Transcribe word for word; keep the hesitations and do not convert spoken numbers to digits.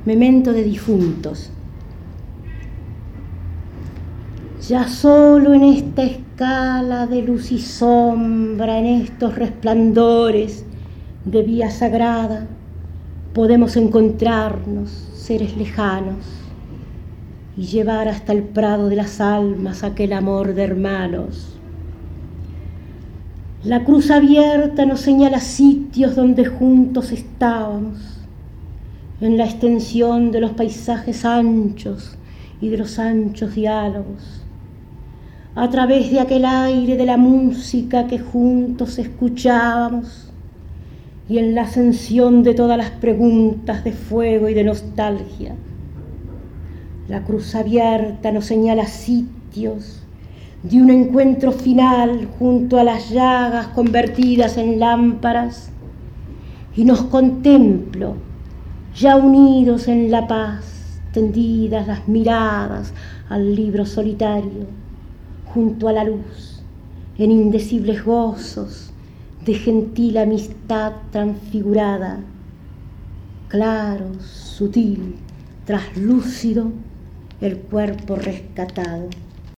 memento de difuntos. Ya solo en esta escala de luz y sombra, en estos resplandores de vía sagrada, podemos encontrarnos, seres lejanos, y llevar hasta el prado de las almas aquel amor de hermanos. La cruz abierta nos señala sitios donde juntos estábamos, en la extensión de los paisajes anchos y de los anchos diálogos, a través de aquel aire de la música que juntos escuchábamos, y en la ascensión de todas las preguntas de fuego y de nostalgia. La cruz abierta nos señala sitios de un encuentro final junto a las llagas convertidas en lámparas, y nos contemplo ya unidos en la paz, tendidas las miradas al libro solitario, junto a la luz, en indecibles gozos de gentil amistad transfigurada, claro, sutil, traslúcido, el cuerpo rescatado.